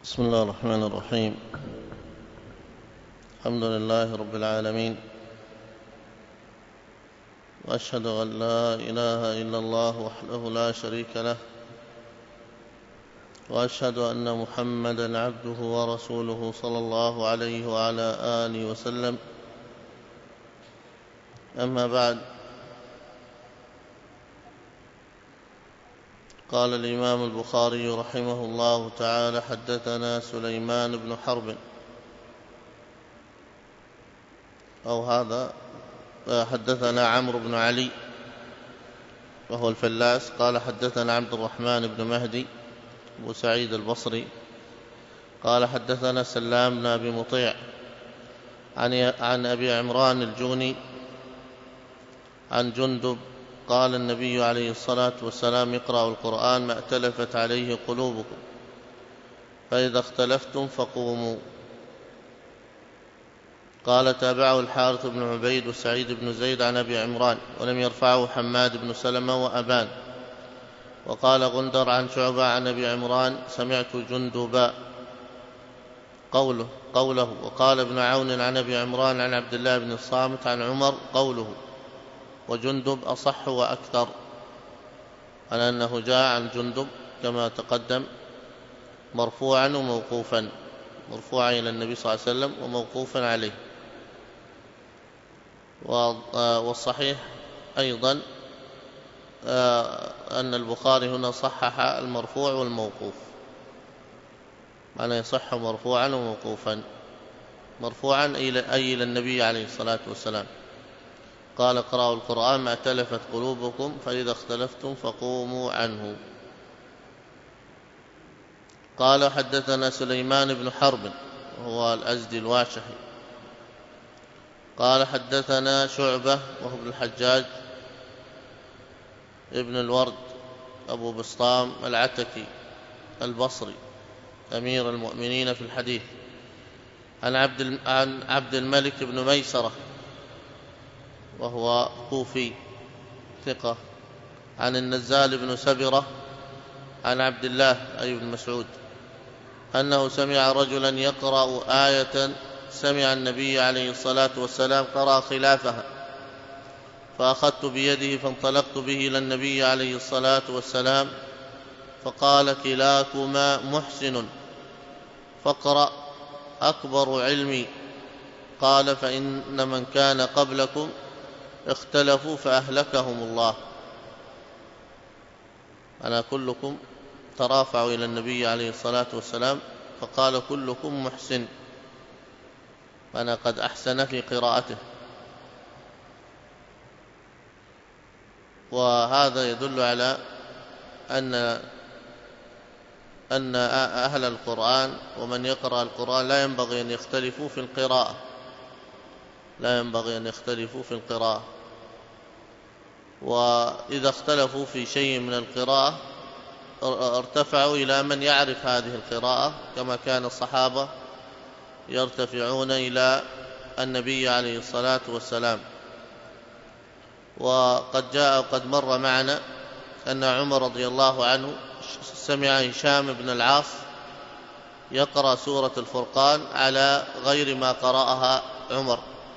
بسم الله الرحمن الرحيم. الحمد لله رب العالمين، وأشهد أن لا إله إلا الله وحده لا شريك له، وأشهد أن محمدًا عبده ورسوله صلى الله عليه وعلى آله وسلم. أما بعد، قال الإمام البخاري رحمه الله تعالى: حدثنا سليمان بن حرب، حدثنا عمرو بن علي وهو الفلاس، قال حدثنا عبد الرحمن بن مهدي أبو سعيد البصري، قال حدثنا سلام بن أبي مطيع عن أبي عمران الجوني عن جندب قال: النبي عليه الصلاة والسلام: اقرأوا القرآن ما ائتلفت عليه قلوبكم، فإذا اختلفتم فقوموا. قال: تابعه الحارث بن عبيد وسعيد بن زيد عن أبي عمران، ولم يرفعه حماد بن سلمة وأبان. وقال غندر عن شعبة عن أبي عمران: سمعت جندبا قوله. وقال ابن عون عن أبي عمران عن عبد الله بن الصامت عن عمر قوله، وجندب أصح وأكثر، على أنه جاء عن جندب كما تقدم مرفوعا وموقوفا، مرفوعا إلى النبي صلى الله عليه وسلم وموقوفا عليه. والصحيح أيضا أن البخاري هنا صحح المرفوع والموقوف، معنى يصح مرفوعا وموقوفا. مرفوعا أي إلى النبي عليه الصلاة والسلام، قال: اقرأوا القرآن ما ائتلفت قلوبكم، فإذا اختلفتم فقوموا عنه. قال: حدثنا سليمان بن حرب وهو الأزدي الواشحي، قال: حدثنا شعبة وهو ابن الحجاج ابن الورد أبو بسطام العتكي البصري أمير المؤمنين في الحديث، عن عبد الملك بن ميسرة وهو كوفي ثقة، عن النزال بن سبرة عن عبد الله أي بن مسعود أنه سمع رجلا يقرأ آية سمع النبي عليه الصلاة والسلام قرأ خلافها، فأخذت بيده فانطلقت به إلى النبي عليه الصلاة والسلام، فقال: كلاكما محسن، فاقرأ أكبر علمي. قال: فإن من كان قبلكم اختلفوا فأهلكهم الله. أنا كلكم ترافعوا إلى النبي عليه الصلاة والسلام فقال: كلكم محسن، فأنا قد أحسن في قراءته. وهذا يدل على أن أهل القرآن ومن يقرأ القرآن لا ينبغي أن يختلفوا في القراءة، لا ينبغي أن يختلفوا في القراءة. وإذا اختلفوا في شيء من القراءة ارتفعوا إلى من يعرف هذه القراءة، كما كان الصحابة يرتفعون إلى النبي عليه الصلاة والسلام. وقد مر معنا أن عمر رضي الله عنه سمع هشام بن العاص يقرأ سورة الفرقان على غير ما قرأها عمر،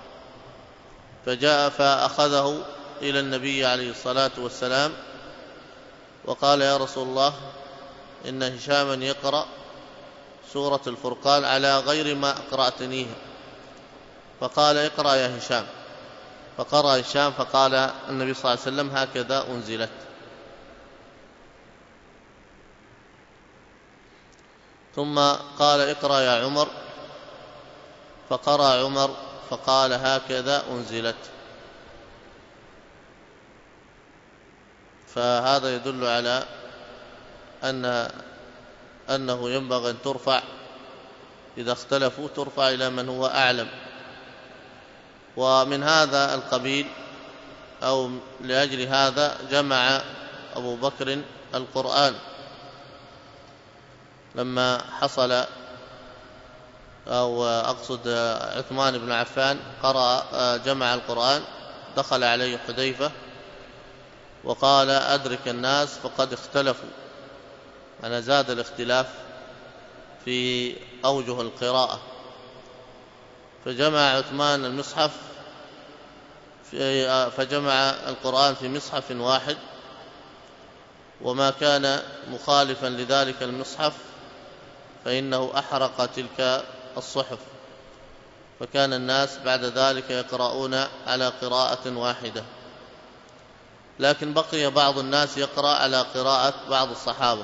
فجاء فأخذه إلى النبي عليه الصلاة والسلام وقال: يا رسول الله، إن هشاما يقرأ سورة الفرقان على غير ما أقرأتنيها. فقال: اقرأ يا هشام. فقرأ هشام، فقال النبي صلى الله عليه وسلم: هكذا أنزلت. ثم قال: اقرأ يا عمر. فقرأ عمر فقال: هكذا أنزلت. فهذا يدل على أنه ينبغي أن ترفع إذا اختلفوا، ترفع إلى من هو أعلم. ومن هذا القبيل أو لأجل هذا جمع أبو بكر القرآن لما حصل، أو أقصد عثمان بن عفان جمع القرآن، دخل عليه حذيفة وقال: أدرك الناس فقد اختلفوا. أنا زاد الاختلاف في أوجه القراءة، فجمع عثمان المصحف فجمع القرآن في مصحف واحد، وما كان مخالفا لذلك المصحف فإنه أحرق تلك الصحف، فكان الناس بعد ذلك يقرؤون على قراءة واحدة. لكن بقي بعض الناس يقرأ على قراءة بعض الصحابة،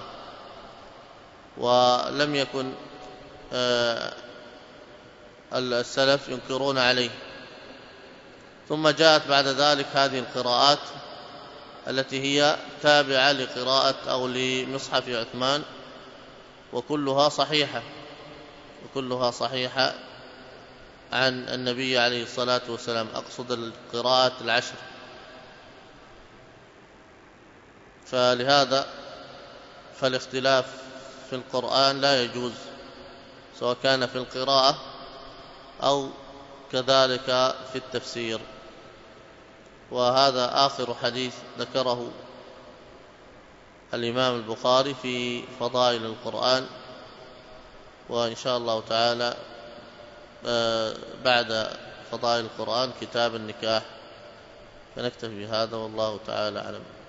ولم يكن السلف ينكرون عليه. ثم جاءت بعد ذلك هذه القراءات التي هي تابعة لقراءة أو لمصحف عثمان، وكلها صحيحة عن النبي عليه الصلاة والسلام، أقصد القراءات العشر. فلهذا فالاختلاف في القرآن لا يجوز، سواء كان في القراءة أو كذلك في التفسير. وهذا آخر حديث ذكره الإمام البخاري في فضائل القرآن، وإن شاء الله تعالى بعد فضائل القرآن كتاب النكاح، فنكتفي بهذا والله تعالى أعلم.